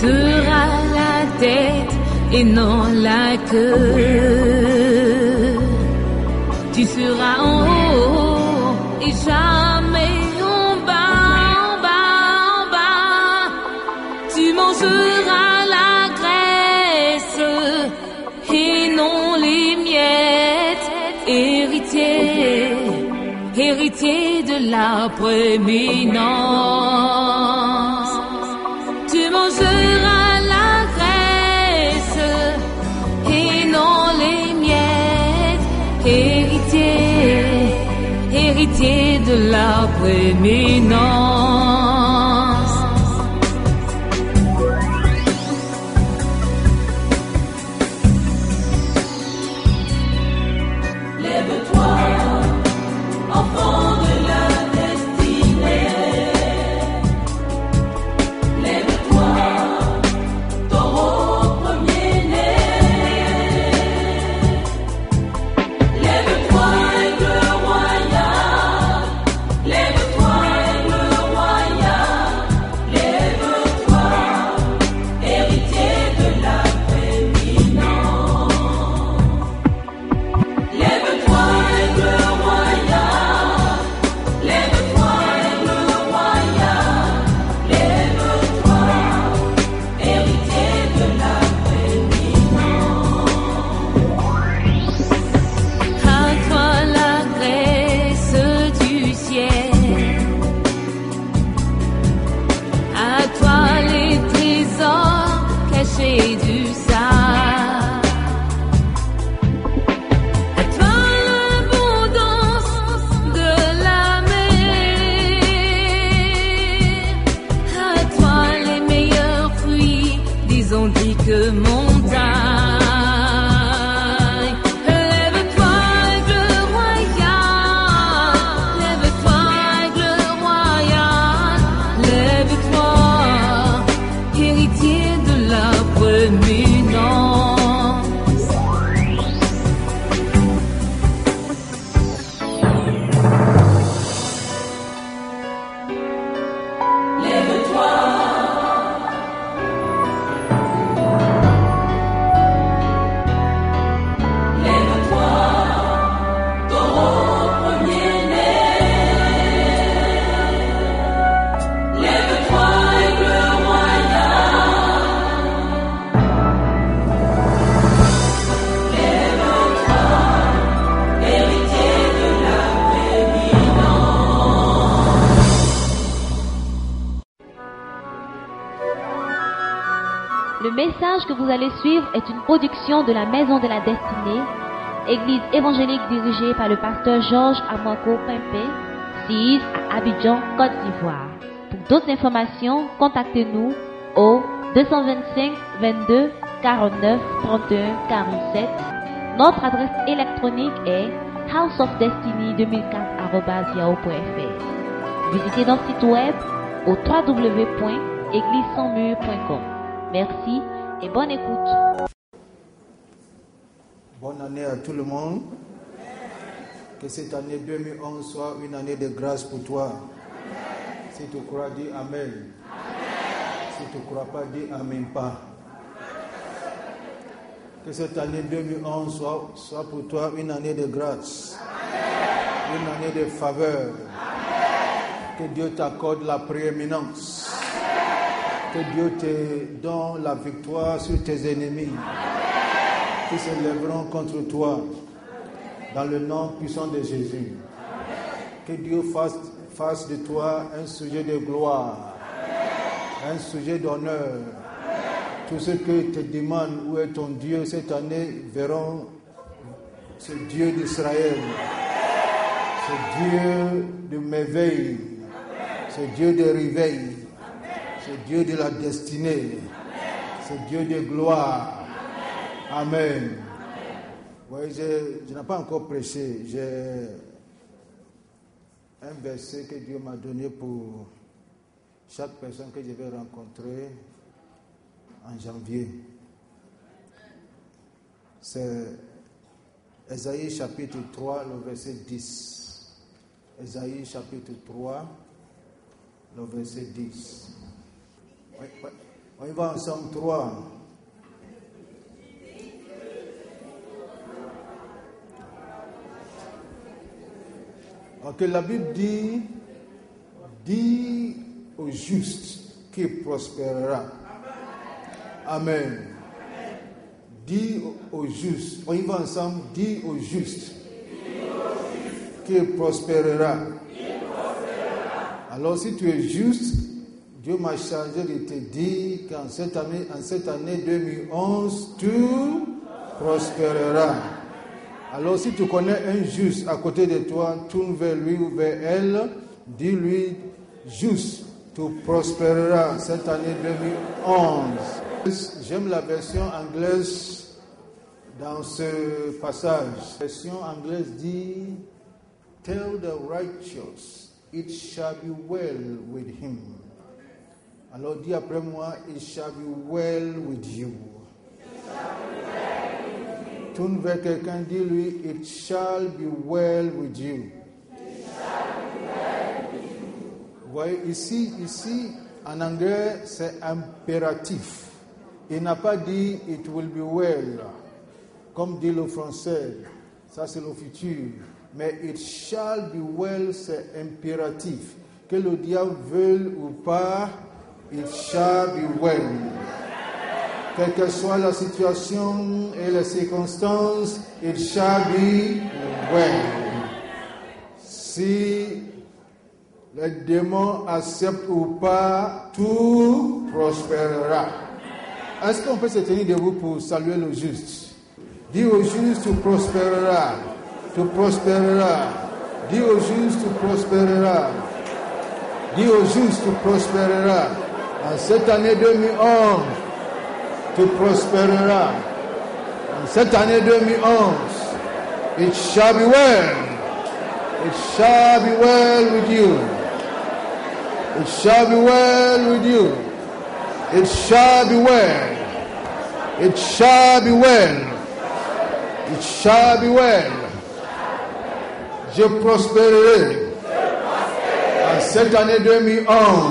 seras la tête et non la queue. Tu seras en haut et jamais en bas, en bas, en bas. Tu mangeras la graisse et non les miettes. Héritier de la prééminence. Tu mangeras la graisse et non les miettes. Héritier de la prééminence. Lève-toi, enfant de la destinée. Lève-toi, taureau premier-né. Lève-toi, aigle royal. Lève-toi, aigle royal. Lève-toi, héritier de la prééminence. Lève-toi, aigle royal. Lève-toi, aigle royal. Lève-toi, héritier de la prééminence. À toi la grâce du ciel, à toi les trésors cachés du sable, à toi l'abondance de la mer, à toi les meilleurs fruits des antiques montagnes. Lève-toi, aigle royal. Lève-toi, aigle royal. Lève-toi, héritier de la prééminence. Lève-toi, lève-toi, taureau premier-né. Lève-toi, aigle royal. Lève-toi, héritier de la prééminence. Le message que vous allez suivre est une production de la Maison de la Destinée, église évangélique dirigée par le pasteur Georges Amwako Pimpé, CIS à Abidjan, Côte d'Ivoire. Pour d'autres informations, contactez-nous au 225 22 49 31 47. Notre adresse électronique est houseofdestiny2004@yahoo.fr. Visitez notre site web au www.églisesansmur.com. Merci et bonne écoute. Bonne année à tout le monde. Que cette année 2011 soit une année de grâce pour toi. Si tu crois, dis Amen. Si tu ne crois pas, dis Amen pas. Que cette année 2011 soit pour toi une année de grâce. Une année de faveur. Que Dieu t'accorde la prééminence. Que Dieu te donne la victoire sur tes ennemis qui se lèveront contre toi dans le nom puissant de Jésus. Que Dieu fasse de toi un sujet de gloire, un sujet d'honneur. Tous ceux qui te demandent où est ton Dieu cette année verront ce Dieu d'Israël, ce Dieu de merveille, ce Dieu de réveil. C'est Dieu de la destinée. C'est Dieu de gloire. Amen. Oui, je n'ai pas encore prêché. J'ai un verset que Dieu m'a donné pour chaque personne que je vais rencontrer en janvier. C'est Ésaïe chapitre 3, le verset 10. Ésaïe chapitre 3, le verset 10. Oui. On y va ensemble, 3. Ok, la Bible dit au juste qu'il prospérera. Amen. Dis au juste, on y va ensemble, dis au juste qu'il prospérera. Alors si tu es juste, Dieu m'a chargé de te dire qu'en cette année 2011, tu prospéreras. Alors si tu connais un juste à côté de toi, tourne vers lui ou vers elle, dis-lui, juste, tu prospéreras cette année 2011. J'aime la version anglaise dans ce passage. La version anglaise dit, tell the righteous, it shall be well with him. Alors dis après moi, it shall be well with you. Tourne vers quelqu'un, dis-lui, it shall be well with you. Vous voyez, ici, en anglais, c'est impératif. Il n'a pas dit, it will be well, comme dit le français. Ça, c'est le futur. Mais it shall be well, c'est impératif. Que le diable veuille ou pas, it shall be well. Quelle que soit la situation et les circonstances, it shall be well. Si les démons acceptent ou pas, tout prospérera. Est-ce qu'on peut se tenir debout pour saluer le juste? Dis au juste, tu prospéreras. Tu prospéreras. Dis au juste, tu prospéreras. Dis au juste, tu prospéreras. En cette année 2011, tu prospéreras. En cette année 2011, it shall be well. It shall be well with you. It shall be well with you. It shall be well. It shall be well. It shall be well. Je prospérerai. En cette année 2011,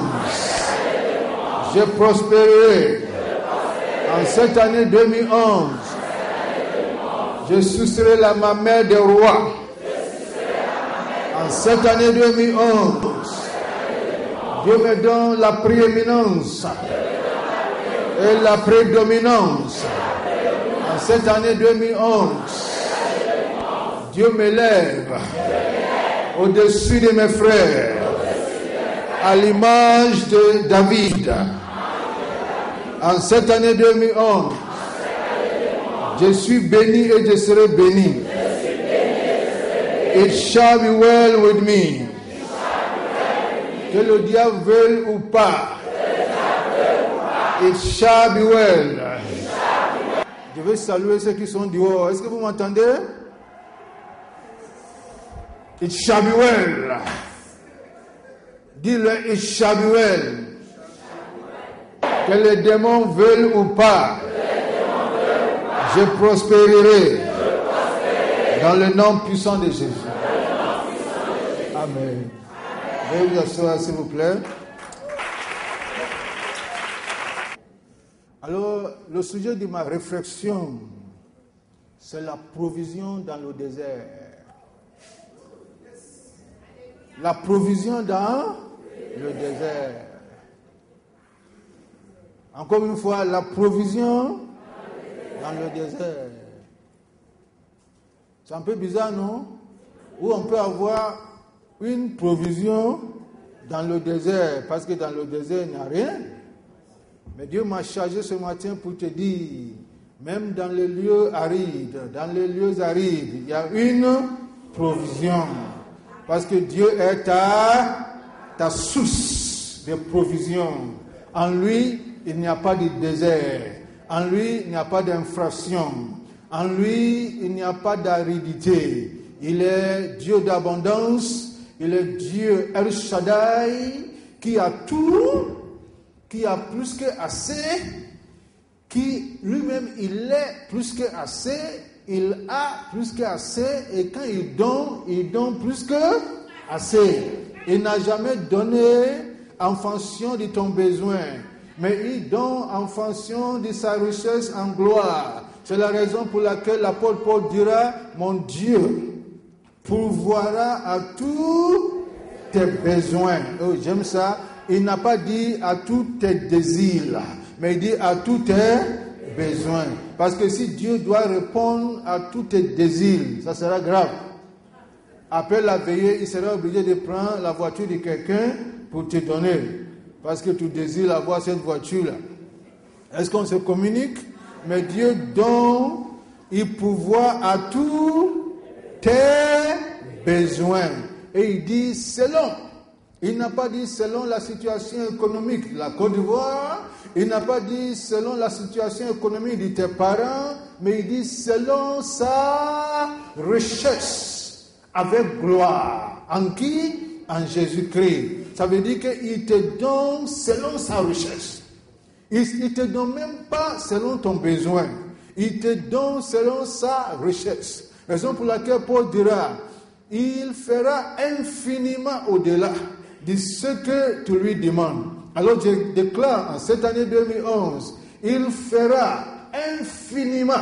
je prospérerai. En cette année 2011, je sucerai la mamelle des rois. En cette année 2011, Dieu me donne la prééminence et la prédominance. En cette année 2011, Dieu m'élève au-dessus de mes frères, à l'image de David. En cette année 2011, je suis béni et je serai béni. It shall be well with me. Que le diable veuille ou pas, it shall be well. Je vais saluer ceux qui sont dehors. Est-ce que vous m'entendez? It shall be well. Dis-le, it shall be well. Que les démons veulent ou pas, je prospérerai dans le nom puissant de Jésus. Amen. Veuillez vous asseoir, s'il vous plaît. Alors, le sujet de ma réflexion, c'est la provision dans le désert. La provision dans le désert. Encore une fois, la provision dans le désert. C'est un peu bizarre, non? Où on peut avoir une provision dans le désert, parce que dans le désert, il n'y a rien. Mais Dieu m'a chargé ce matin pour te dire, même dans les lieux arides, il y a une provision. Parce que Dieu est ta source de provision. En lui, il n'y a pas de désert. En lui, il n'y a pas d'infraction. En lui, il n'y a pas d'aridité. Il est Dieu d'abondance. Il est Dieu El Shaddai, qui a tout, qui a plus que assez, qui lui-même, il est plus que assez, il a plus que assez, et quand il donne plus que assez. Il n'a jamais donné en fonction de ton besoin. mais il donne en fonction de sa richesse en gloire. C'est la raison pour laquelle l'apôtre Paul dira, mon Dieu pourvoira à tous tes besoins. Oh, j'aime ça. Il n'a pas dit à tous tes désirs, mais il dit à tous tes besoins. Parce que si Dieu doit répondre à tous tes désirs, ça sera grave. Après la veillée, il sera obligé de prendre la voiture de quelqu'un pour te donner. Parce que tu désires avoir cette voiture-là. Est-ce qu'on se communique? Mais Dieu donne, il pourvoit à tous tes besoins. Et il dit selon. Il n'a pas dit selon la situation économique de la Côte d'Ivoire. Il n'a pas dit selon la situation économique de tes parents. Mais il dit selon sa richesse avec gloire. En qui? En Jésus-Christ. Ça veut dire qu'il te donne selon sa richesse. Il ne te donne même pas selon ton besoin. Il te donne selon sa richesse. Raison pour laquelle Paul dira, il fera infiniment au-delà de ce que tu lui demandes. Alors je déclare en cette année 2011, il fera infiniment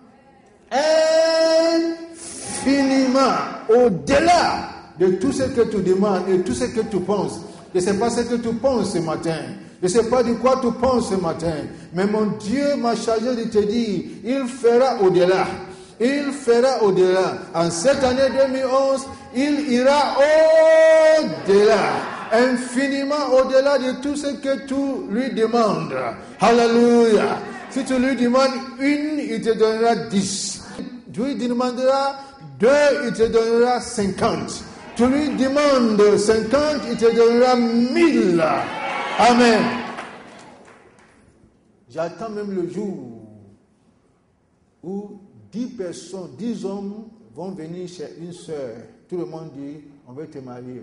au-delà de tout ce que tu demandes et tout ce que tu penses. Je ne sais pas ce que tu penses ce matin. Je ne sais pas de quoi tu penses ce matin. Mais mon Dieu m'a chargé de te dire, il fera au-delà. Il fera au-delà. En cette année 2011, il ira au-delà. Infiniment au-delà de tout ce que tu lui demandes. Alléluia. Si tu lui demandes une, il te donnera 10. Tu lui demanderas 2, il te donnera 50. Tu lui demandes 50, il te donnera 1000. Amen. J'attends même le jour où 10 personnes, 10 hommes vont venir chez une sœur. Tout le monde dit, on veut te marier.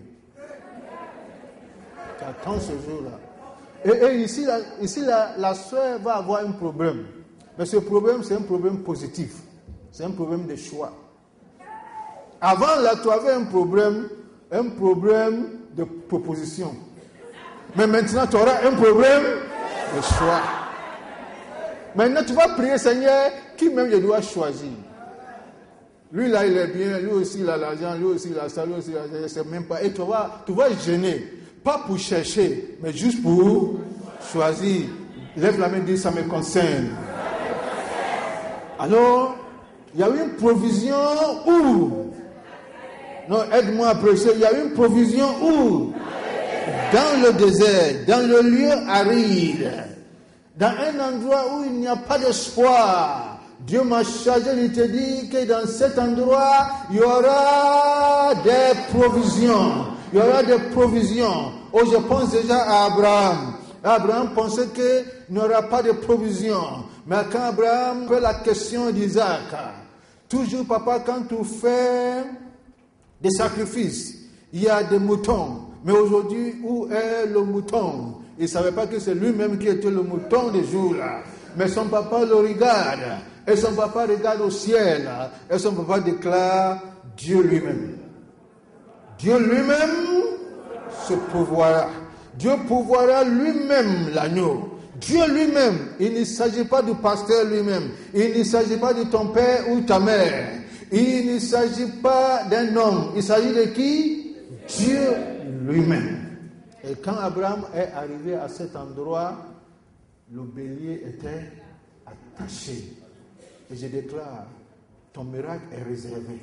J'attends ce jour-là. Et ici, la sœur va avoir un problème. Mais ce problème, c'est un problème positif. C'est un problème de choix. Avant, là, tu avais un problème de proposition. Mais maintenant, tu auras un problème de choix. Maintenant, tu vas prier, Seigneur, qui même je dois choisir. Lui, là, il est bien. Lui aussi, il a l'argent. Lui aussi, il a ça. Lui aussi, il a ça. Je ne sais même pas. Et tu vas gêner. Pas pour chercher, mais juste pour choisir. Lève la main et dis, ça me concerne. Alors, il y a eu une provision où? Non, aide-moi à prêcher. Il y a eu une provision où? Dans le désert, dans le lieu aride, dans un endroit où il n'y a pas d'espoir. Dieu m'a chargé de te dire que dans cet endroit, il y aura des provisions. Il y aura des provisions. Oh, je pense déjà à Abraham. Abraham pensait qu'il n'y aura pas de provisions. Mais quand Abraham fait la question d'Isaac, toujours, papa, quand tu fais des sacrifices, il y a des moutons. Mais aujourd'hui, où est le mouton? Il ne savait pas que c'est lui-même qui était le mouton des jours-là. Mais son papa le regarde. Et son papa regarde au ciel. Et son papa déclare Dieu lui-même. Dieu lui-même se pourvoira. Dieu pourvoira lui-même l'agneau. Dieu lui-même. Il ne s'agit pas du pasteur lui-même. Il ne s'agit pas de ton père ou ta mère. Il ne s'agit pas d'un homme. Il s'agit de qui? Dieu lui-même. Et quand Abraham est arrivé à cet endroit, le bélier était attaché. Et je déclare, ton miracle est réservé.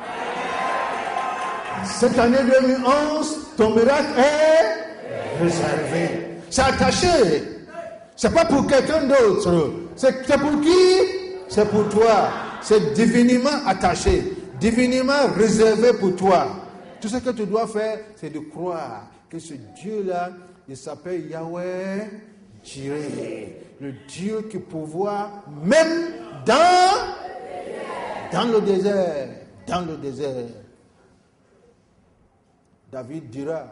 Cette année 2011, ton miracle est réservé. C'est attaché. C'est pas pour quelqu'un d'autre. C'est pour qui? C'est pour toi. C'est divinement attaché. Divinement réservé pour toi. Tout ce que tu dois faire, c'est de croire que ce Dieu-là, il s'appelle Yahweh Jireh. Le Dieu qui pourvoit même dans le désert. Dans le désert. David dira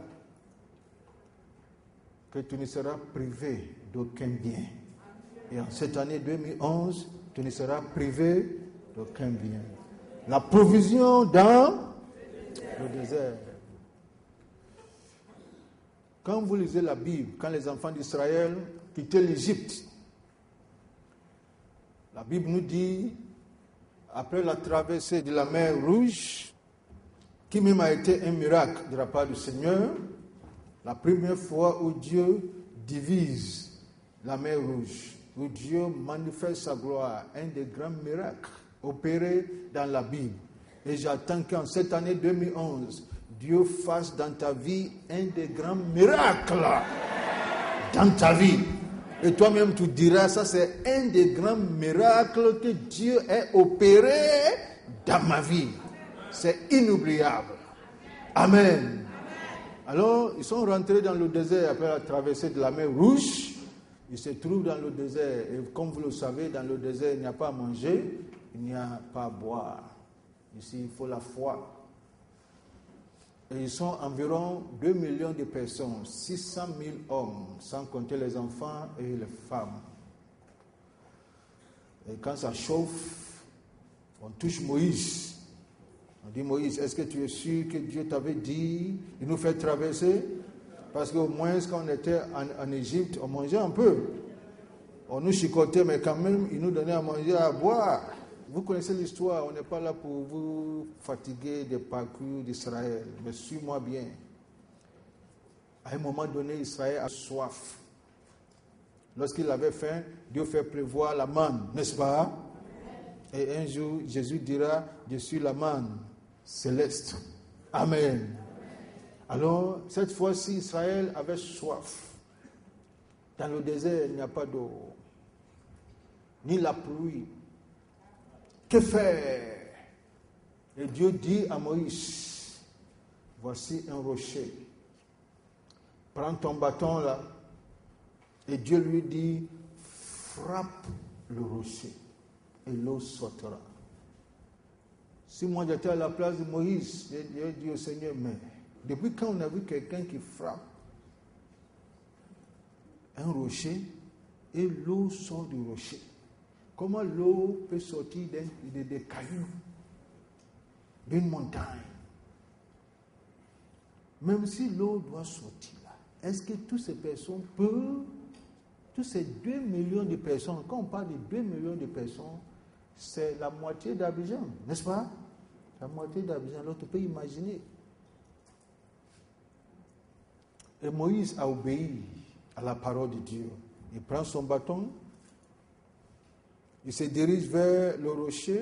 que tu ne seras privé d'aucun bien. Et en cette année 2011, tu ne seras privé d'aucun bien. La provision dans le désert. Quand vous lisez la Bible, quand les enfants d'Israël quitter l'Égypte. La Bible nous dit, après la traversée de la mer Rouge, qui même a été un miracle de la part du Seigneur, la première fois où Dieu divise la mer Rouge, où Dieu manifeste sa gloire, un des grands miracles opérés dans la Bible. Et j'attends qu'en cette année 2011, Dieu fasse dans ta vie un des grands miracles dans ta vie. Et toi-même, tu diras, ça c'est un des grands miracles que Dieu a opéré dans ma vie. C'est inoubliable. Amen. Alors, ils sont rentrés dans le désert après la traversée de la mer Rouge. Ils se trouvent dans le désert. Et comme vous le savez, dans le désert, il n'y a pas à manger, il n'y a pas à boire. Ici, il faut la foi. Et ils sont environ 2 millions de personnes, 600 000 hommes, sans compter les enfants et les femmes. Et quand ça chauffe, on touche Moïse. On dit, Moïse, est-ce que tu es sûr que Dieu t'avait dit de nous faire traverser? Parce qu'au moins, quand on était en Égypte, on mangeait un peu. On nous chicotait, mais quand même, il nous donnait à manger, à boire. Vous connaissez l'histoire, on n'est pas là pour vous fatiguer des parcours d'Israël. Mais suis-moi bien. À un moment donné, Israël a soif. Lorsqu'il avait faim, Dieu fait pleuvoir la manne, n'est-ce pas? Et un jour, Jésus dira, je suis la manne céleste. Amen. Alors, cette fois-ci, Israël avait soif. Dans le désert, il n'y a pas d'eau, ni la pluie. Que faire? Et Dieu dit à Moïse, voici un rocher. Prends ton bâton là. Et Dieu lui dit, frappe le rocher et l'eau sortira. Si moi j'étais à la place de Moïse, j'ai dit au Seigneur, mais depuis quand on a vu quelqu'un qui frappe un rocher et l'eau sort du rocher? Comment l'eau peut sortir des cailloux, d'une montagne? Même si l'eau doit sortir là, est-ce que toutes ces personnes peuvent, tous ces 2 millions de personnes, quand on parle de 2 millions de personnes, c'est la moitié d'Abidjan, n'est-ce pas? La moitié d'Abidjan, alors tu peux imaginer. Et Moïse a obéi à la parole de Dieu. Il prend son bâton, il se dirige vers le rocher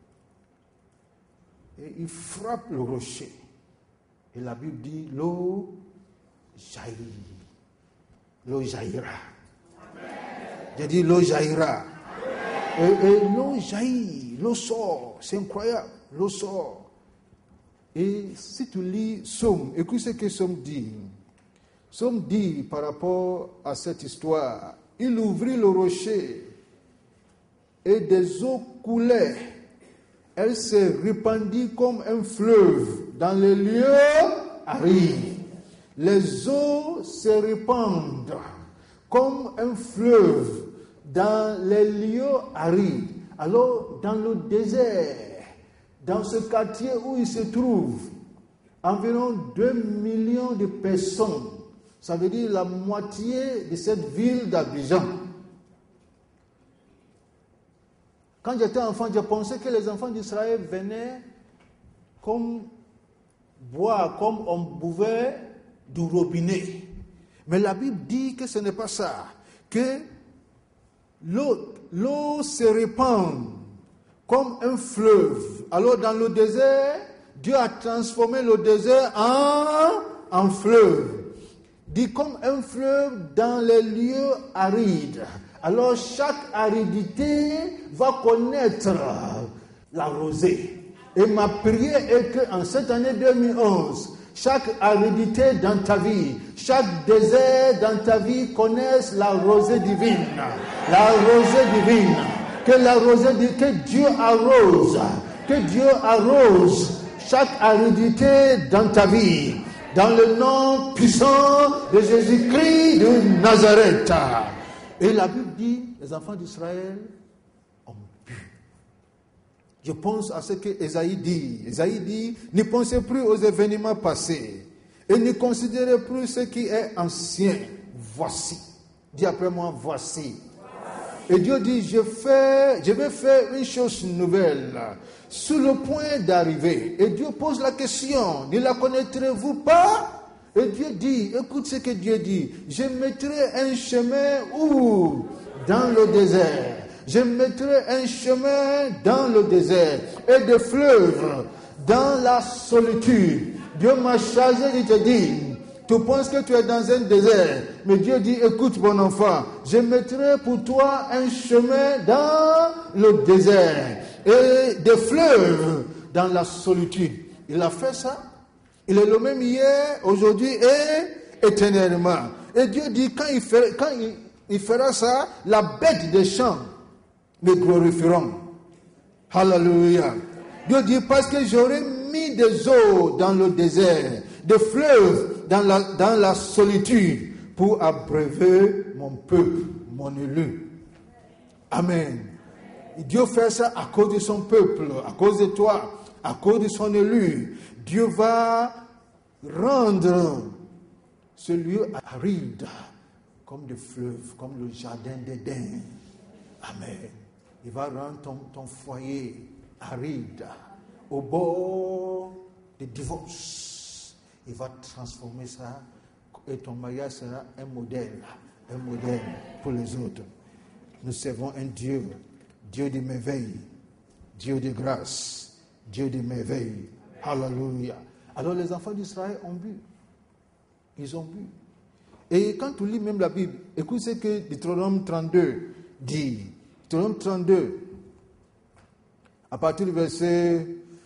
et il frappe le rocher. Et la Bible dit, l'eau jaillit. L'eau jaillira. J'ai dit, l'eau jaillira. Et l'eau jaillit, l'eau sort. C'est incroyable, l'eau sort. Et si tu lis Somme, écoute ce que Somme dit. Somme dit par rapport à cette histoire, il ouvrit le rocher et des eaux coulaient. Elle se répandit comme un fleuve dans les lieux arides. Les eaux se répandent comme un fleuve dans les lieux arides. Alors, dans le désert, dans ce quartier où il se trouve, environ 2 millions de personnes, ça veut dire la moitié de cette ville d'Abidjan. Quand j'étais enfant, je pensais que les enfants d'Israël venaient comme boire, comme on buvait du robinet. Mais la Bible dit que ce n'est pas ça. Que l'eau se répand comme un fleuve. Alors dans le désert, Dieu a transformé le désert en fleuve. Dit comme un fleuve dans les lieux arides. Alors chaque aridité va connaître la rosée. Et ma prière est qu'en cette année 2011, chaque aridité dans ta vie, chaque désert dans ta vie connaisse la rosée divine. La rosée divine. Que la rosée divine, que Dieu arrose. Que Dieu arrose chaque aridité dans ta vie. Dans le nom puissant de Jésus-Christ de Nazareth. Et la Bible dit, les enfants d'Israël ont bu. Je pense à ce que Ésaïe dit. Ésaïe dit, ne pensez plus aux événements passés et ne considérez plus ce qui est ancien. Voici, Dis après moi, voici. Et Dieu dit, je vais faire une chose nouvelle, sur le point d'arriver. Et Dieu pose la question, ne la connaîtrez-vous pas? Et Dieu dit, écoute ce que Dieu dit, je mettrai un chemin où? Dans le désert. Je mettrai un chemin dans le désert et des fleuves dans la solitude. Dieu m'a chargé de te dire, tu penses que tu es dans un désert, mais Dieu dit, écoute mon enfant, je mettrai pour toi un chemin dans le désert et des fleuves dans la solitude. Il a fait ça. Il est le même hier, aujourd'hui et éternellement. Et Dieu dit, quand il fera ça, la bête des champs me glorifieront. Alléluia. Dieu dit, parce que j'aurai mis des eaux dans le désert, des fleuves dans la solitude, pour abreuver mon peuple, mon élu. Amen. Et Dieu fait ça à cause de son peuple, à cause de toi, à cause de son élu. Dieu va rendre ce lieu aride comme des fleuves, comme le jardin d'Éden. Amen. Il va rendre ton foyer aride, au bord du divorce. Il va transformer ça et ton mariage sera un modèle pour les autres. Nous servons un Dieu, Dieu de merveille, Dieu de grâce, Dieu de merveille. Alléluia. Alors les enfants d'Israël ont bu. Ils ont bu. Et quand tu lis même la Bible, écoute ce que Deutéronome 32 dit. Deutéronome 32, à partir du verset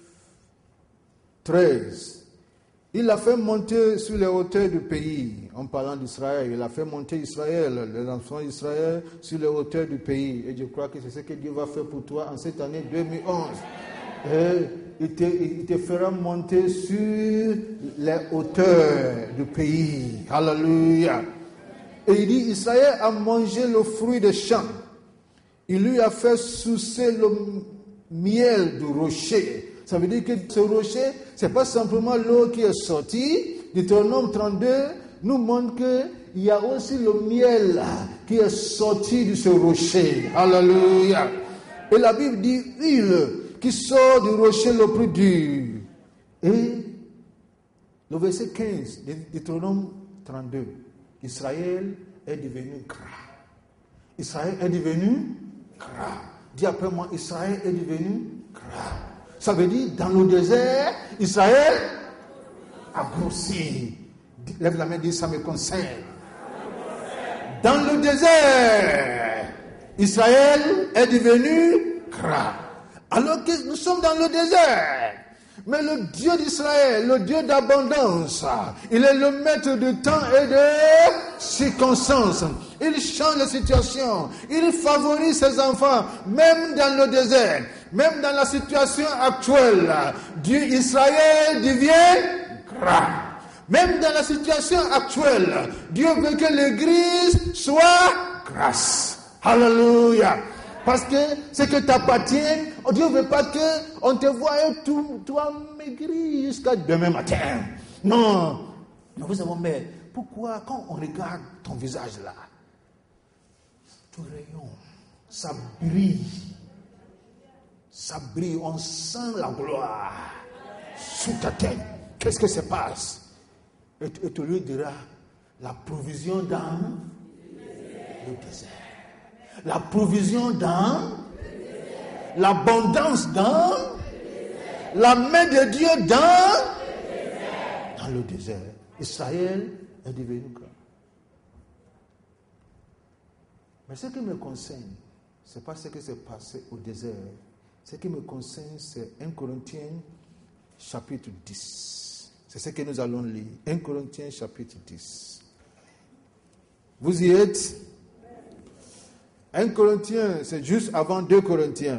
13. Il a fait monter sur les hauteurs du pays, en parlant d'Israël. Il a fait monter Israël, les enfants d'Israël, sur les hauteurs du pays. Et je crois que c'est ce que Dieu va faire pour toi en cette année 2011. Et il te fera monter sur les hauteurs du pays. Alléluia. Et il dit, Israël a mangé le fruit des champs. Il lui a fait sucer le miel du rocher. Ça veut dire que ce rocher, ce n'est pas simplement l'eau qui est sortie. Deutéronome 32 nous montre qu'il y a aussi le miel qui est sorti de ce rocher. Alléluia. Et la Bible dit huile qui sort du rocher le plus dur. Et le verset 15 de Deutéronome 32, Israël est devenu gras. Israël est devenu gras. Dis après moi, Israël est devenu gras. Ça veut dire, dans le désert, Israël a grossi. Lève la main et dis, ça me concerne. Dans le désert, Israël est devenu gras. Alors que nous sommes dans le désert. Mais le Dieu d'Israël, le Dieu d'abondance, il est le maître de temps et de circonstances. Il change les situations. Il favorise ses enfants, même dans le désert, même dans la situation actuelle. Dieu Israël devient gras. Même dans la situation actuelle, Dieu veut que l'Église soit grasse. Alléluia. Parce que ce qui t'appartient, Dieu ne veut pas qu'on te voie toi maigri jusqu'à demain matin. Non. Nous vous savons, mais pourquoi quand on regarde ton visage là, tout rayon, ça brille, on sent la gloire sous ta tête. Qu'est-ce que se passe? Et tu lui diras, la provision dans le désert. La provision dans, l'abondance dans, la main de Dieu dans le désert. Israël est devenu grand. Mais ce qui me concerne, ce n'est pas ce qui s'est passé au désert. Ce qui me concerne, c'est 1 Corinthiens chapitre 10. C'est ce que nous allons lire. 1 Corinthiens chapitre 10. Vous y êtes? 1 Corinthiens, c'est juste avant 2 Corinthiens.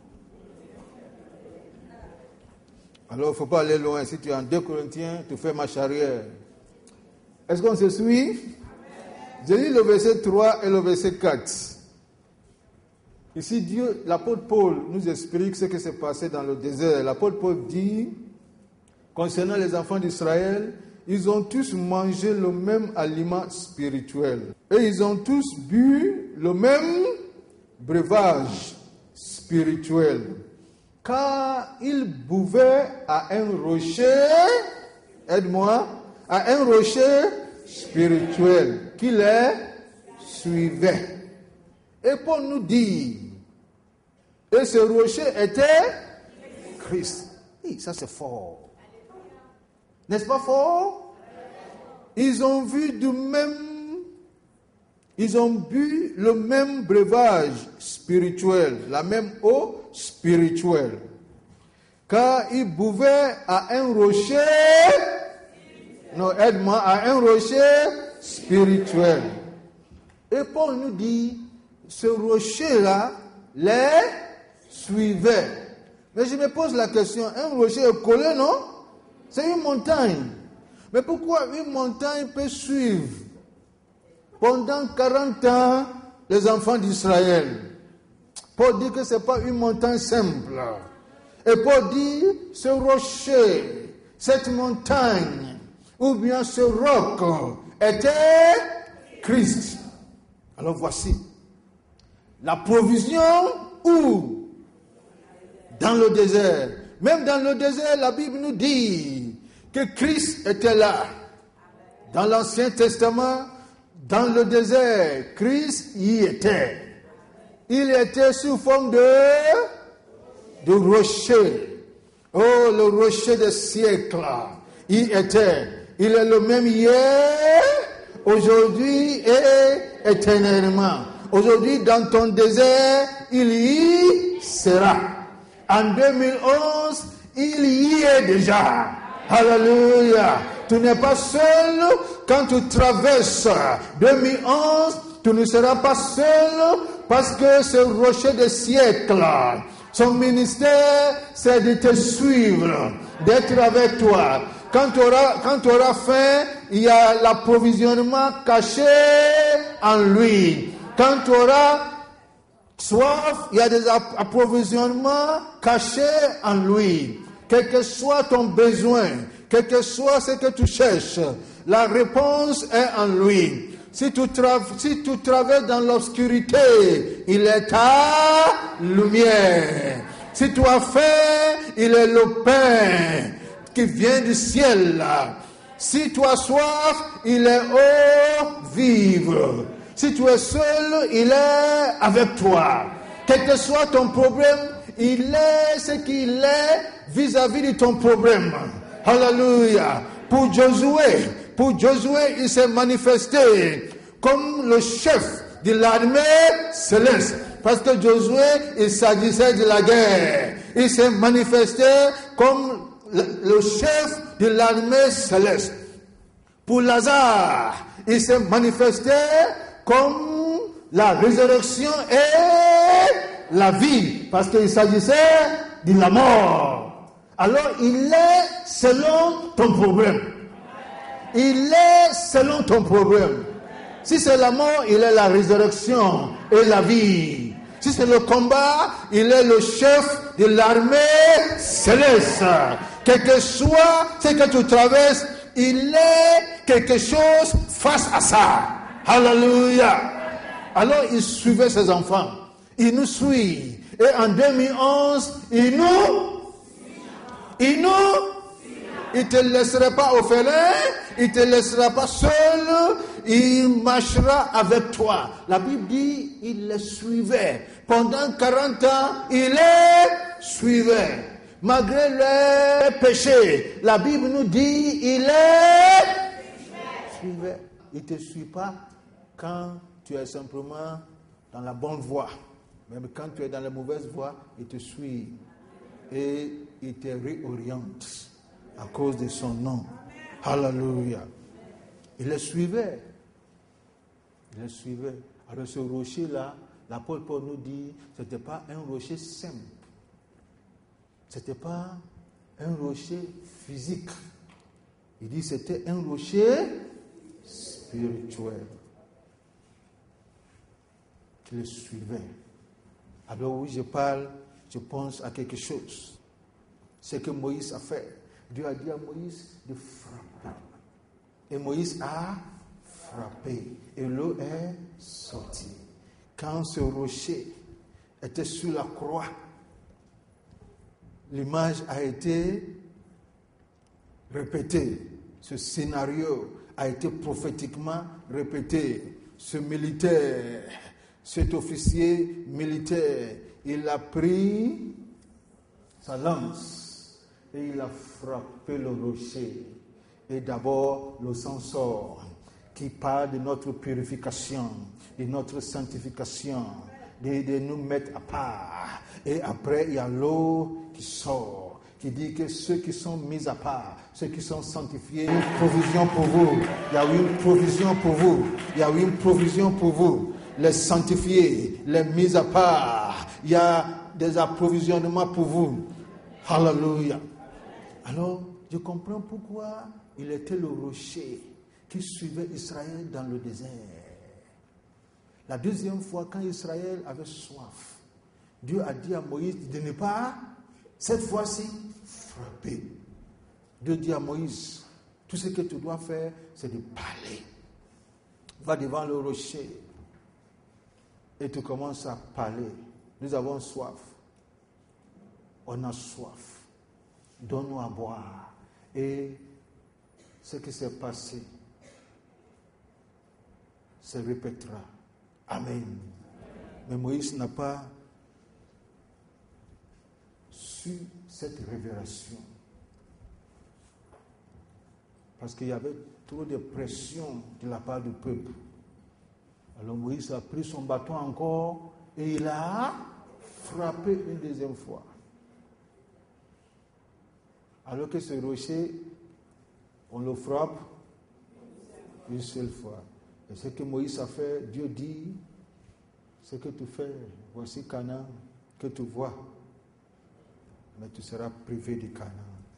Alors, il ne faut pas aller loin. Si tu es en 2 Corinthiens, tu fais marche arrière. Est-ce qu'on se suit? J'ai lu le verset 3 et le verset 4. Ici, l'apôtre Paul nous explique ce qui s'est passé dans le désert. L'apôtre Paul dit, concernant les enfants d'Israël, ils ont tous mangé le même aliment spirituel. Et ils ont tous bu le même breuvage spirituel. Car ils buvaient à un rocher, aide-moi, à un rocher spirituel qui les suivait. Et Paul nous dit, et ce rocher était Christ. Oui, ça c'est fort. N'est-ce pas fort? Ils ont bu le même breuvage spirituel, la même eau spirituelle. Car ils buvaient à un rocher, non, aide-moi, à un rocher spirituel. Et Paul nous dit, ce rocher-là les suivait. Mais je me pose la question, un rocher est collé, non? C'est une montagne. Mais pourquoi une montagne peut suivre pendant 40 ans les enfants d'Israël? Paul dit que ce n'est pas une montagne simple. Et Paul dit, ce rocher, cette montagne, ou bien ce roc, était Christ. Alors voici, la provision où? Dans le désert. Même dans le désert, la Bible nous dit que Christ était là. Dans l'Ancien Testament, dans le désert, Christ y était. Il était sous forme de rocher. Oh, le rocher des siècles. Il était. Il est le même hier, aujourd'hui et éternellement. Aujourd'hui, dans ton désert, il y sera. En 2011, il y est déjà. Alléluia. Tu n'es pas seul quand tu traverses 2011. Tu ne seras pas seul parce que ce rocher des siècles, son ministère, c'est de te suivre, d'être avec toi. Quand tu auras faim, il y a l'approvisionnement caché en lui. Quand tu auras soif, il y a des approvisionnements cachés en lui. Quel que soit ton besoin, quel que soit ce que tu cherches, la réponse est en lui. Si tu traverses dans l'obscurité, il est ta lumière. Si tu as faim, il est le pain qui vient du ciel. Si tu as soif, il est eau vive. Si tu es seul, il est avec toi. Quel que soit ton problème, il est ce qu'il est vis-à-vis de ton problème. Alléluia. Pour Josué, il s'est manifesté comme le chef de l'armée céleste. Parce que Josué, il s'agissait de la guerre. Il s'est manifesté comme le chef de l'armée céleste. Pour Lazare, il s'est manifesté comme la résurrection et la vie. Parce qu'il s'agissait de la mort. Alors, il est selon ton problème. Il est selon ton problème. Si c'est la mort, il est la résurrection et la vie. Si c'est le combat, il est le chef de l'armée céleste. Quel que soit ce que tu traverses, il est quelque chose face à ça. Alléluia. Alors il suivait ses enfants. Il nous suit. Et en 2011, il ne te laissera pas orphelin, il ne te laissera pas seul, il marchera avec toi. La Bible dit, il les suivait. Pendant 40 ans, il les suivait. Malgré les péchés, la Bible nous dit, il les suivait. Il ne te suit pas quand tu es simplement dans la bonne voie. Même quand tu es dans la mauvaise voie, il te suit. Et il te réoriente à cause de son nom. Alléluia. Il les suivait. Il les suivait. Alors ce rocher-là, l'apôtre Paul nous dit, ce n'était pas un rocher simple. Ce n'était pas un rocher physique. Il dit c'était un rocher spirituel. Qui le suivait. Alors oui, je pense à quelque chose. Ce que Moïse a fait. Dieu a dit à Moïse de frapper. Et Moïse a frappé et l'eau est sortie. Quand ce rocher était sur la croix, l'image a été répétée. Ce scénario a été prophétiquement répété. Ce militaire, cet officier militaire, il a pris sa lance et il a frappé le rocher. Et d'abord, le sang sort, qui parle de notre purification, de notre sanctification, de nous mettre à part. Et après, il y a l'eau qui sort, qui dit que ceux qui sont mis à part, ceux qui sont sanctifiés, il y a une provision pour vous. Il y a eu une provision pour vous. Il y a eu une provision pour vous. Les sanctifiés, les mis à part. Il y a des approvisionnements pour vous. Alléluia. Alors, je comprends pourquoi il était le rocher qui suivait Israël dans le désert. La deuxième fois, quand Israël avait soif, Dieu a dit à Moïse de ne pas, cette fois-ci, frapper. Dieu dit à Moïse, tout ce que tu dois faire, c'est de parler. Va devant le rocher et tu commences à parler. Nous avons soif. On a soif. Donne-nous à boire. Et ce qui s'est passé se répétera. Amen. Mais Moïse n'a pas su cette révélation. Parce qu'il y avait trop de pression de la part du peuple. Alors Moïse a pris son bâton encore et il a frappé une deuxième fois. Alors que ce rocher, on le frappe une seule fois. Et ce que Moïse a fait, Dieu dit, ce que tu fais, voici Canaan que tu vois, mais tu seras privé du Canaan.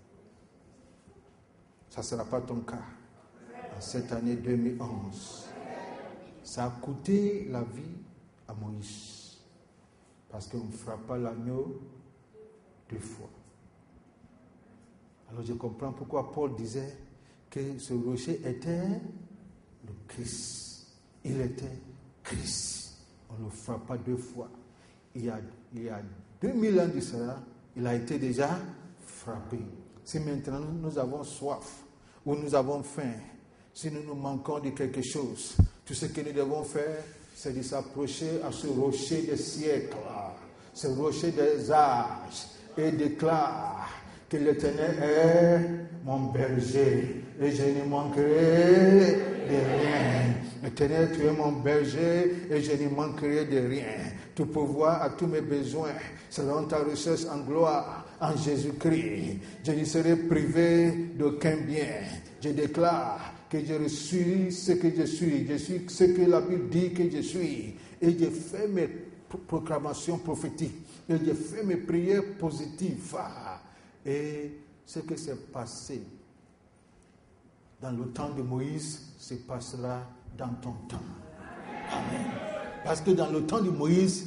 Ça ne sera pas ton cas. En cette année 2011, ça a coûté la vie à Moïse, parce qu'on ne frappa l'agneau 2 fois. Alors je comprends pourquoi Paul disait que ce rocher était le Christ. Il était Christ. On ne le frappa 2 fois. Il y a 2000 ans de cela, il a été déjà frappé. Si maintenant nous avons soif ou nous avons faim, si nous nous manquons de quelque chose, tout ce que nous devons faire, c'est de s'approcher à ce rocher des siècles, ce rocher des âges, et déclare que l'Éternel est mon berger et je ne manquerai de rien. L'Éternel, tu es mon berger et je ne manquerai de rien. Tu pourvois à tous mes besoins selon ta richesse en gloire en Jésus-Christ. Je ne serai privé d'aucun bien. Je déclare que je suis ce que je suis. Je suis ce que la Bible dit que je suis. Et je fais mes proclamations prophétiques. Et je fais mes prières positives. Et ce qui s'est passé dans le temps de Moïse se passera dans ton temps. Amen. Parce que dans le temps de Moïse,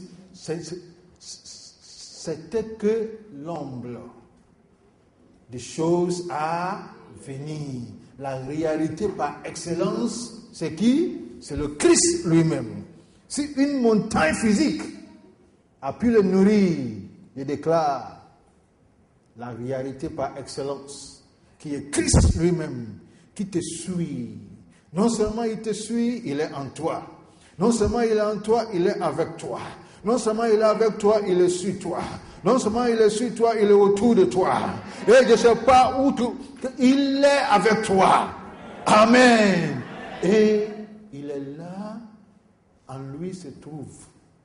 c'était que l'ombre des choses à venir. La réalité par excellence, c'est qui? C'est le Christ lui-même. Si une montagne physique a pu le nourrir, je déclare la réalité par excellence, qui est Christ lui-même, qui te suit. Non seulement il te suit, il est en toi. Non seulement il est en toi, il est avec toi. Non seulement il est avec toi, il est sur toi. Non seulement il est sur toi, il est autour de toi. Et je ne sais pas où il est avec toi. Amen. Et il est là, en lui se trouve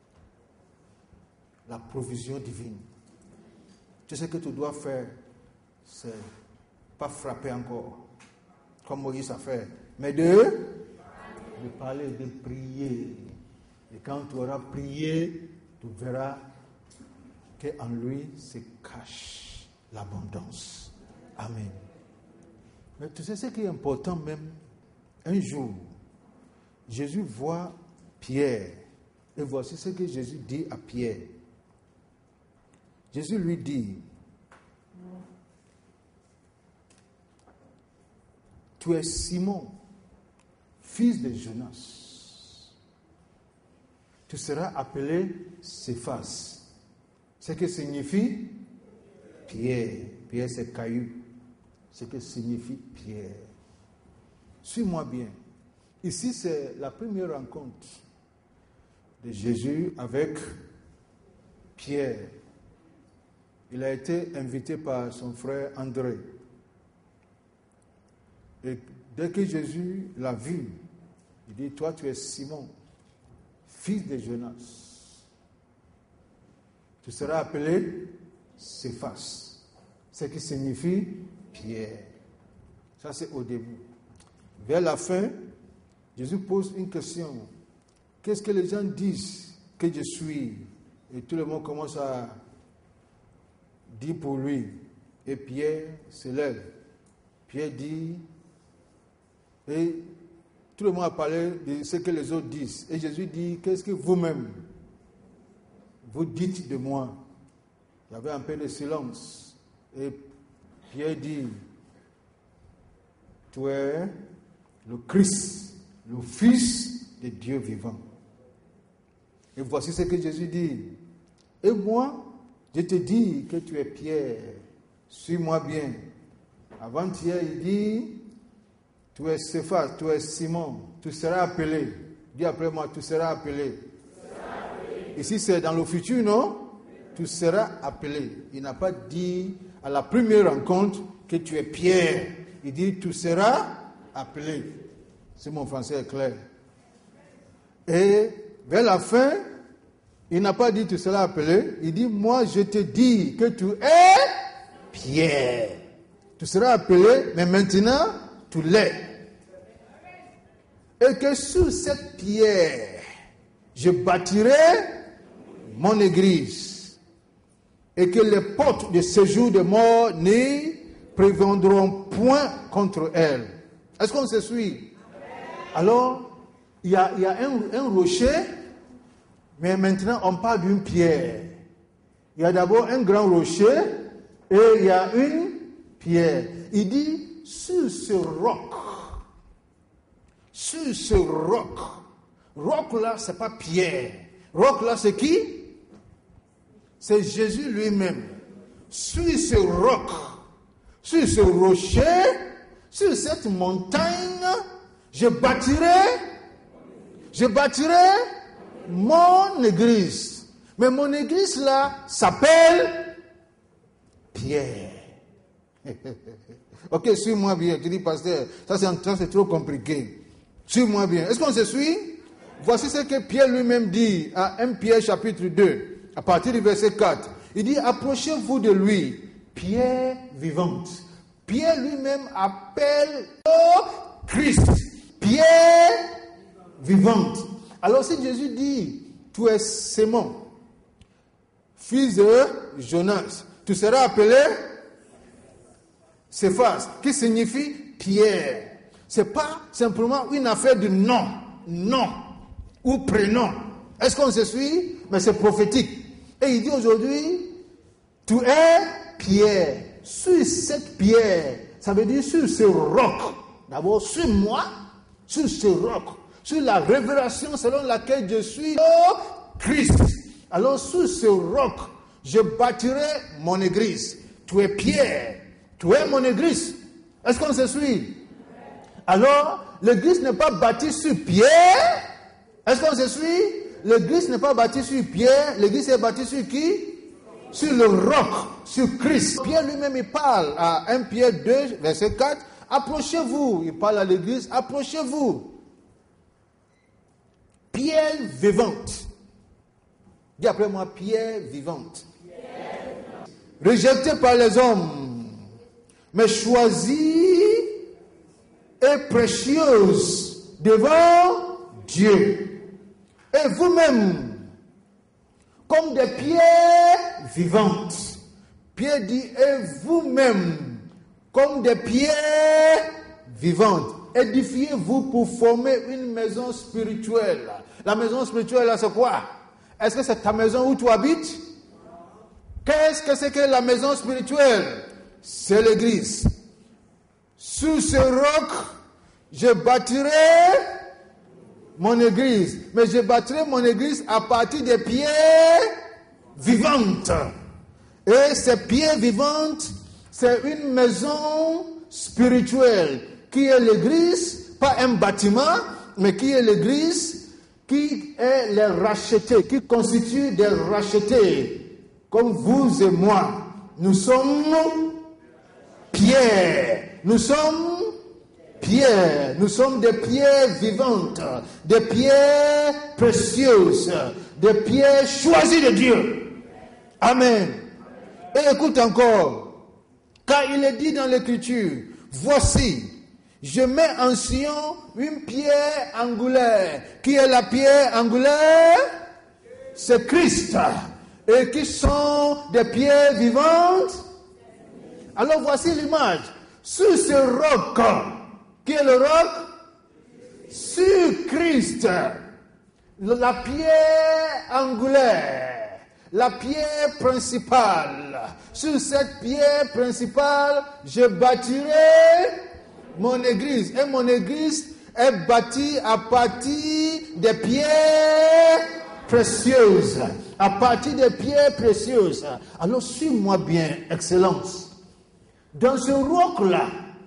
la provision divine. Tu sais ce que tu dois faire, c'est pas frapper encore, comme Moïse a fait, mais de parler, de prier. Et quand tu auras prié, tu verras qu'en lui se cache l'abondance. Amen. Mais tu sais ce qui est important même, un jour, Jésus voit Pierre, et voici ce que Jésus dit à Pierre. Jésus lui dit, tu es Simon, fils de Jonas. Tu seras appelé Céphas. Ce que signifie pierre. Pierre, c'est caillou. Ce que signifie pierre. Suis-moi bien. Ici, c'est la première rencontre de Jésus avec Pierre. Il a été invité par son frère André. Et dès que Jésus l'a vu, il dit, toi tu es Simon, fils de Jonas. Tu seras appelé Céphas, ce qui signifie pierre. Ça c'est au début. Vers la fin, Jésus pose une question. Qu'est-ce que les gens disent que je suis? Et tout le monde commence à dire pour lui. Et Pierre se lève. Pierre dit, et tout le monde a parlé de ce que les autres disent. Et Jésus dit, qu'est-ce que vous-même, vous dites de moi? Il y avait un peu de silence. Et Pierre dit, tu es le Christ, le Fils de Dieu vivant. Et voici ce que Jésus dit. Et moi, je te dis que tu es Pierre. Suis-moi bien. Avant-hier, il dit, tu es Céphas, tu es Simon, tu seras appelé. Dis après moi, tu seras appelé. Ici, c'est dans le futur, non? Tu seras appelé. Il n'a pas dit à la première rencontre que tu es Pierre. Il dit, tu seras appelé. Si mon français est clair. Et vers la fin, il n'a pas dit tu seras appelé. Il dit, moi je te dis que tu es Pierre. Tu seras appelé, mais maintenant tu l'es. Et que sur cette pierre, je bâtirai mon église. Et que les portes de séjour de mort ne prévaudront point contre elle. Est-ce qu'on se suit? Alors, il y a un rocher, mais maintenant on parle d'une pierre. Il y a d'abord un grand rocher et il y a une pierre. Il dit, sur ce roc, roc là, c'est pas pierre. Roc là, c'est qui? C'est Jésus lui-même. Sur ce roc, sur ce rocher, sur cette montagne, je bâtirai mon église. Mais mon église là s'appelle Pierre. Ok, suis-moi bien. Tu dis, pasteur, ça c'est trop compliqué. Suis-moi bien. Est-ce qu'on se suit? Voici ce que Pierre lui-même dit à 1 Pierre chapitre 2, à partir du verset 4. Il dit, approchez-vous de lui, pierre vivante. Pierre lui-même appelle Christ, pierre vivante. Alors si Jésus dit, tu es Simon, fils de Jonas, tu seras appelé Céphas, qui signifie pierre. C'est pas simplement une affaire de nom ou prénom. Est-ce qu'on se suit? Mais c'est prophétique. Et il dit aujourd'hui, tu es pierre. Sur cette pierre, ça veut dire sur ce roc. D'abord sur moi, sur ce roc, sur la révélation selon laquelle je suis Christ. Alors sur ce roc, je bâtirai mon église. Tu es pierre, tu es mon église. Est-ce qu'on se suit? Alors, l'église n'est pas bâtie sur pierre. Est-ce qu'on se suit? L'église n'est pas bâtie sur pierre. L'église est bâtie sur qui? Sur le roc, sur Christ. Pierre lui-même, il parle à 1 Pierre 2, verset 4. Approchez-vous. Il parle à l'église. Approchez-vous. Pierre vivante. Dis après moi, pierre vivante. Rejetée par les hommes, mais choisie et précieuse devant Dieu. Et vous-même, comme des pierres vivantes. Pierre dit, et vous-même, comme des pierres vivantes, édifiez-vous pour former une maison spirituelle. La maison spirituelle, là, c'est quoi? Est-ce que c'est ta maison où tu habites? Qu'est-ce que c'est que la maison spirituelle? C'est l'église. Sur ce roc, je bâtirai mon église. Mais je bâtirai mon église à partir des pierres vivantes. Et ces pierres vivantes, c'est une maison spirituelle qui est l'église, pas un bâtiment, mais qui est l'église, qui est les rachetés, qui constitue des rachetés, comme vous et moi. Nous sommes pierres. Nous sommes pierres. Nous sommes des pierres vivantes, des pierres précieuses, des pierres choisies de Dieu. Amen. Et écoute encore, car il est dit dans l'Écriture, voici, je mets en Sion une pierre angulaire. Qui est la pierre angulaire? C'est Christ. Et qui sont des pierres vivantes? Alors voici l'image. Sur ce roc, qui est le roc? Sur Christ, la pierre angulaire, la pierre principale. Sur cette pierre principale, je bâtirai mon église. Et mon église est bâtie à partir des pierres précieuses. À partir des pierres précieuses. Alors suis-moi bien, Excellence. Dans ce roc-là,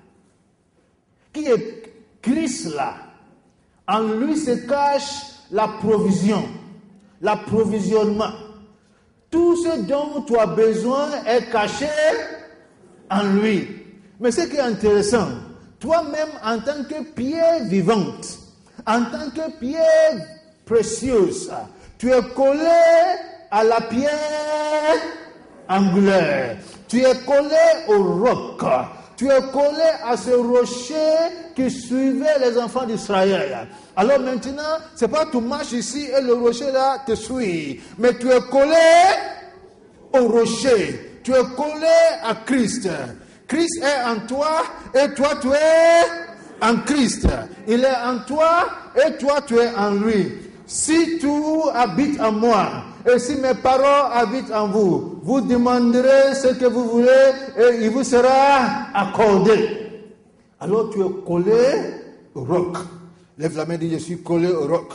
qui est Christ-là, en lui se cache la provision, l'approvisionnement. Tout ce dont tu as besoin est caché en lui. Mais ce qui est intéressant, toi-même en tant que pierre vivante, en tant que pierre précieuse, tu es collé à la pierre angulaire. Tu es collé au roc. Tu es collé à ce rocher qui suivait les enfants d'Israël. Alors maintenant, c'est pas tu marches ici et le rocher là te suit. Mais tu es collé au rocher. Tu es collé à Christ. Christ est en toi et toi tu es en Christ. Il est en toi et toi tu es en lui. Si tu habites en moi et si mes paroles habitent en vous, vous demanderez ce que vous voulez et il vous sera accordé. Alors tu es collé au roc. Lève la main et dis, je suis collé au roc.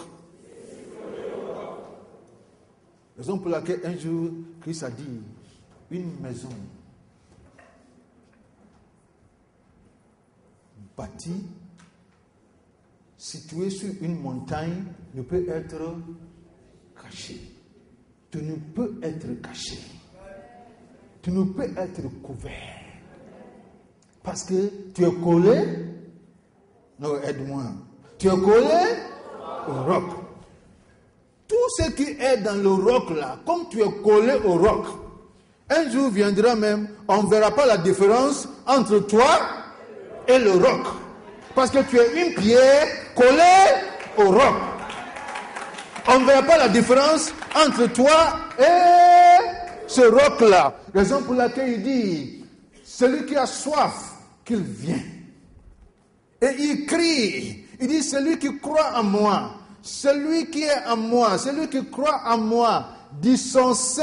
Raison pour laquelle un jour Christ a dit, une maison bâtie, située sur une montagne, ne peut être cachée. Tu ne peux être caché. Tu ne peux être couvert. Parce que tu es collé. Non, aide-moi. Tu es collé au roc. Tout ce qui est dans le roc là, comme tu es collé au roc, un jour viendra même, on ne verra pas la différence entre toi et le roc. Parce que tu es une pierre collée au roc. On ne verra pas la différence entre toi et ce roc-là. Raison pour laquelle il dit, celui qui a soif, qu'il vienne. Et il crie, il dit, celui qui croit en moi, celui qui est en moi, celui qui croit en moi, dit son sein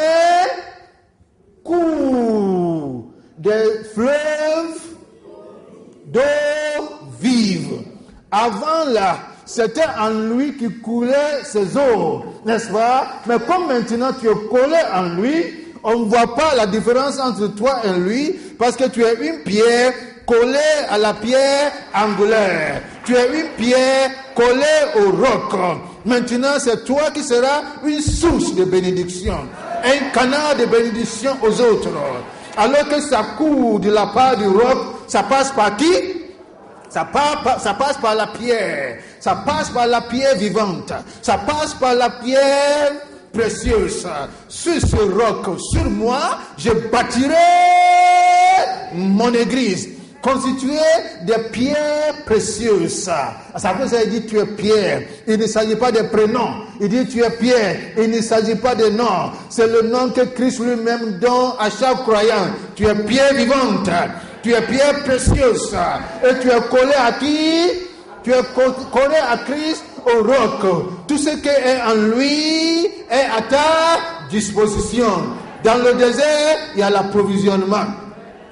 court des fleuves d'eau vive. Avant là, c'était en lui qui coulait ses eaux, n'est-ce pas? Mais comme maintenant tu es collé en lui, on ne voit pas la différence entre toi et lui, parce que tu es une pierre collée à la pierre angulaire. Tu es une pierre collée au roc. Maintenant, c'est toi qui seras une source de bénédiction, un canal de bénédiction aux autres. Alors que ça court de la part du roc, ça passe par qui? Ça passe par la pierre. Ça passe par la pierre vivante. Ça passe par la pierre précieuse. Sur ce roc, sur moi, je bâtirai mon église, constituée des pierres précieuses. Ça veut dire, il dit tu es Pierre. Il ne s'agit pas des prénoms. Il dit tu es Pierre. Il ne s'agit pas des noms. C'est le nom que Christ lui-même donne à chaque croyant. Tu es pierre vivante. Tu es pierre précieuse. Et tu es collé à qui? Tu es collé à Christ au roc. Tout ce qui est en lui est à ta disposition. Dans le désert, il y a l'approvisionnement.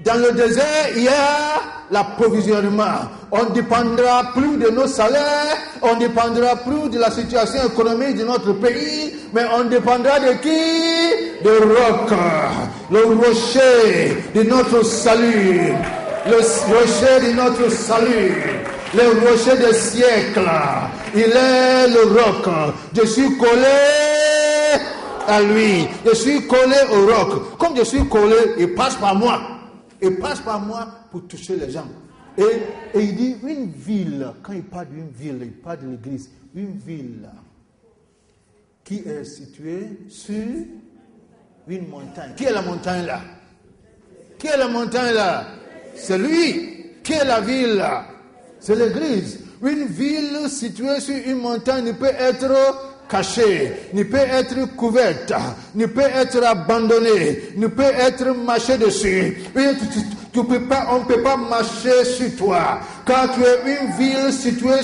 Dans le désert, il y a l'approvisionnement. On ne dépendra plus de nos salaires, on ne dépendra plus de la situation économique de notre pays, mais on dépendra de qui? De roc, le rocher de notre salut, le rocher de notre salut, le rocher des siècles. Il est le roc. Je suis collé à lui, je suis collé au roc. Comme je suis collé, il passe par moi. Il passe par moi pour toucher les gens. Et il dit une ville, quand il parle d'une ville, il parle de l'église, une ville qui est située sur une montagne. Qui est la montagne là? Qui est la montagne là? C'est lui. Qui est la ville là? C'est l'église. Une ville située sur une montagne ne peut être cachée, ne peut être couverte, ne peut être abandonnée, ne peut être marché dessus. On ne peut pas marcher sur toi, car tu es une ville située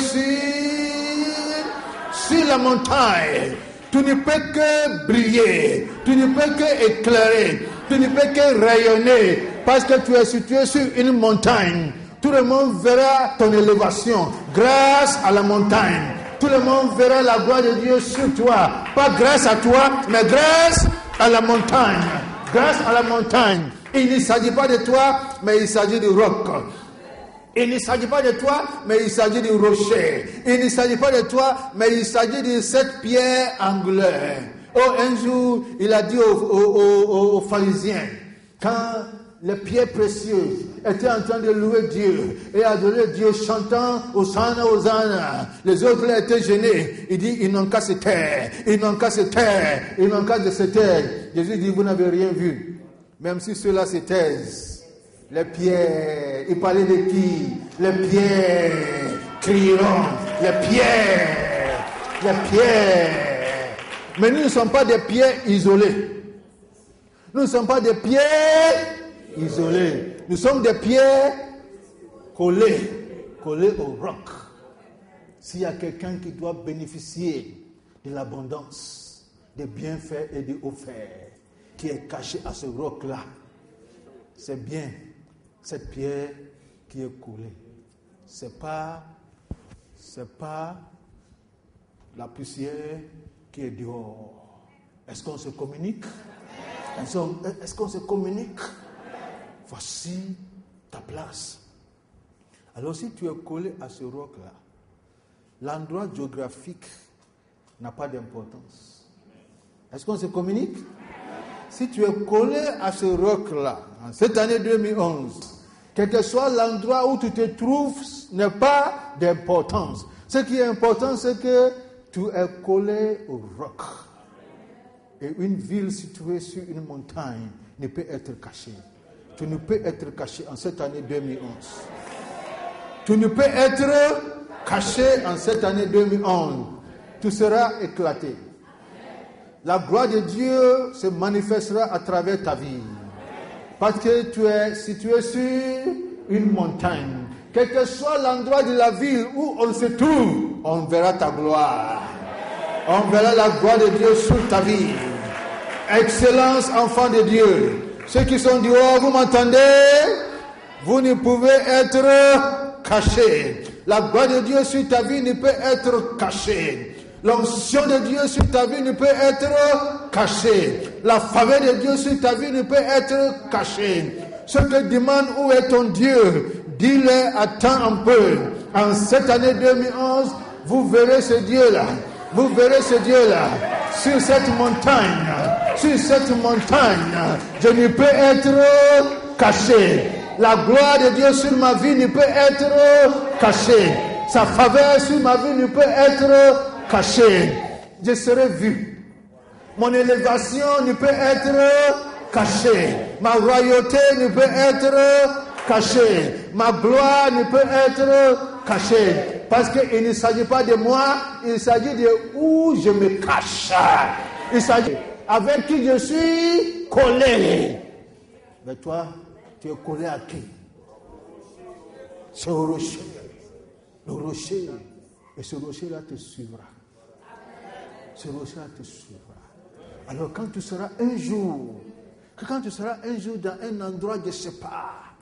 sur la montagne. Tu ne peux que briller, tu ne peux que éclairer, tu ne peux que rayonner, parce que tu es situé sur une montagne. Tout le monde verra ton élévation grâce à la montagne. Tout le monde verra la gloire de Dieu sur toi. Pas grâce à toi, mais grâce à la montagne. Grâce à la montagne. Il ne s'agit pas de toi, mais il s'agit du roc. Il ne s'agit pas de toi, mais il s'agit du rocher. Il ne s'agit pas de toi, mais il s'agit de cette pierre angulaire. Oh, un jour, il a dit aux pharisiens, quand les pierres précieuses étaient en train de louer Dieu et adorer Dieu, chantant Hosanna, Hosanna. Les autres étaient gênés. Il dit, ils n'ont qu'à se taire, ils n'ont qu'à se taire, ils n'ont qu'à se taire. Jésus dit, vous n'avez rien vu. Même si ceux-là se taisent, les pierres, il parlait de qui? Les pierres crieront, les pierres. Mais nous ne sommes pas des pierres isolées. Nous ne sommes pas des pierres isolées. Nous sommes des pierres collées au roc. S'il y a quelqu'un qui doit bénéficier de l'abondance, des bienfaits et des offerts, qui est caché à ce roc-là, c'est bien cette pierre qui est collée. C'est pas la poussière qui est dehors. Est-ce qu'on se communique? Est-ce qu'on se communique? Voici ta place. Alors si tu es collé à ce roc-là, l'endroit géographique n'a pas d'importance. Est-ce qu'on se communique? Si tu es collé à ce roc-là, en cette année 2011, quel que soit l'endroit où tu te trouves, n'a pas d'importance. Ce qui est important, c'est que tu es collé au roc. Et une ville située sur une montagne ne peut être cachée. Tu ne peux être caché en cette année 2011. Tu ne peux être caché en cette année 2011. Tu seras éclaté. La gloire de Dieu se manifestera à travers ta vie. Parce que tu es situé sur une montagne. Quel que soit l'endroit de la ville où on se trouve, on verra ta gloire. On verra la gloire de Dieu sur ta vie. Excellence, enfant de Dieu. Ceux qui sont dehors, vous m'entendez? Vous ne pouvez être cachés. La gloire de Dieu sur ta vie ne peut être cachée. L'onction de Dieu sur ta vie ne peut être cachée. La faveur de Dieu sur ta vie ne peut être cachée. Ceux qui demandent où est ton Dieu, dis-le, attends un peu. En cette année 2011, vous verrez ce Dieu-là. Vous verrez ce Dieu-là sur cette montagne. Sur cette montagne, je ne peux être caché. La gloire de Dieu sur ma vie ne peut être cachée. Sa faveur sur ma vie ne peut être cachée. Je serai vu. Mon élévation ne peut être cachée. Ma royauté ne peut être cachée. Ma gloire ne peut être cachée. Parce qu'il ne s'agit pas de moi, il s'agit de où je me cache. Il s'agit avec qui je suis collé. Mais toi, tu es collé à qui? C'est au rocher. Le rocher. Et ce rocher-là te suivra. Ce rocher-là te suivra. Alors quand tu seras un jour dans un endroit, je ne sais pas,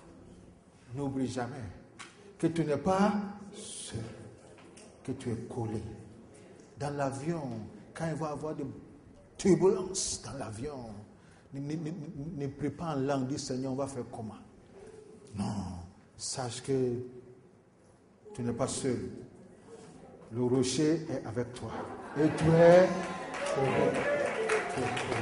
N'oublie jamais que tu n'es pas seul, que tu es collé. Dans l'avion, quand il va y avoir des turbulences dans l'avion, ne prie pas en langue, dis Seigneur, on va faire comment? Non, sache que tu n'es pas seul. Le rocher est avec toi. Et tu es heureux.